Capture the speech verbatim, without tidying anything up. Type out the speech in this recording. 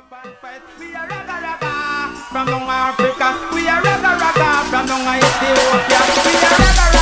We are raga raga from down Africa. We are raga raga from down Ethiopia. We are raga raga.